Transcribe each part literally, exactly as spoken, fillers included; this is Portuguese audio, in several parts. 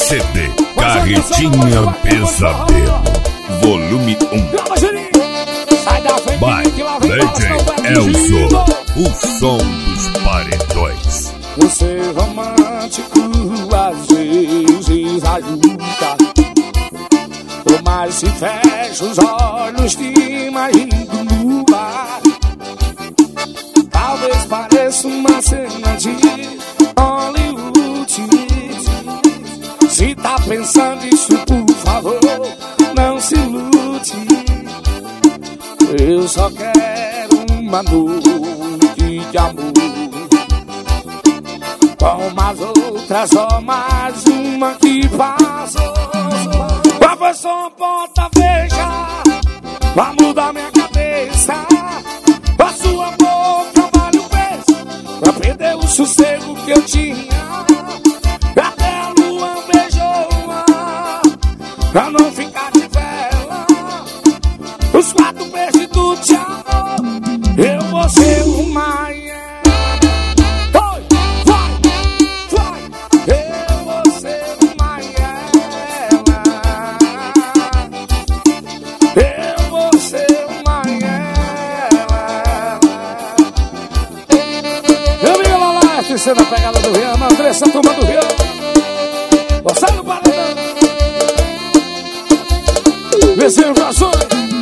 C D Carretinha Pesadelo Volume um by D J Elzo, o som dos paredões. Você romântico às vezes ajuda, mas se fecha os olhos te imagino no ar. Talvez pareça uma cena de Hollywood. Se tá pensando isso, por favor, não se ilude. Eu só quero uma noite de amor, como as outras, só mais uma que passou. Mas foi só uma porta fechar pra mudar minha cabeça. A sua boca vale o preço pra perder o sossego que eu tinha. Até a lua beijou-a pra não ficar de vela. Os quatro peixes do te amor, eu vou ser uma hiena. Vai, vai, vai, eu vou ser uma hiena. Eu vou ser uma hiena. Eu vi lá lá, F C da pegada do Rio, Andressa, turma do Rio. Você no paredão. Vizinho Brações.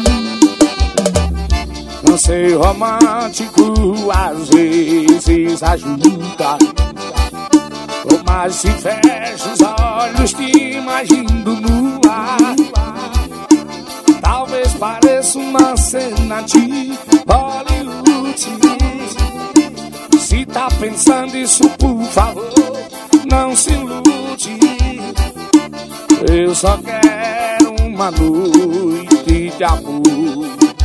Não sei, romântico às vezes ajuda, mas se fecha os olhos te imagino no ar. Talvez pareça uma cena de Hollywood. Se tá pensando isso, por favor, não se ilude. Eu só quero uma noite de amor,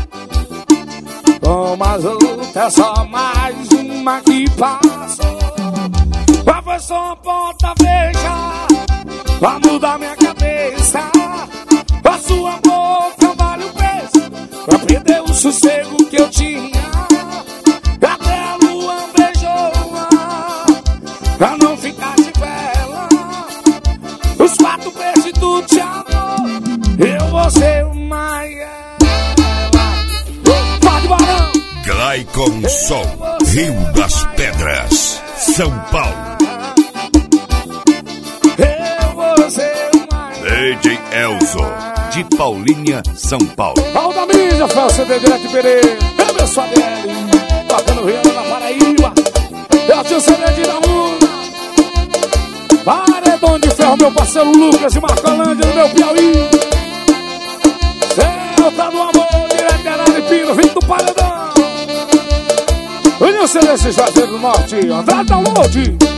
como as outras, só mais uma que passou. Mas foi só uma porta fechar pra mudar minha cabeça. A sua boca vale o preço pra perder o sossego que eu tinha. Até a lua beijou-a pra não ficar de vela. Os quatro peixes do te amor, eu vou ser uma hiena. Glaicon Sol, Rio das Pedras, São Paulo. D J Elzo, de Paulínia, São Paulo. Paulo da mídia, foi o C D Direto Pereira. Eu meu só dele, tocando Rio na Paraíba. Eu tinha o C D de Damuna. Paredão de ferro, meu parceiro Lucas de Marcolândia, no meu Piauí. Celta do amor, direto Herado e Pino, vim do Paredão. União C D C Juazeiro do Norte, Andrade Download.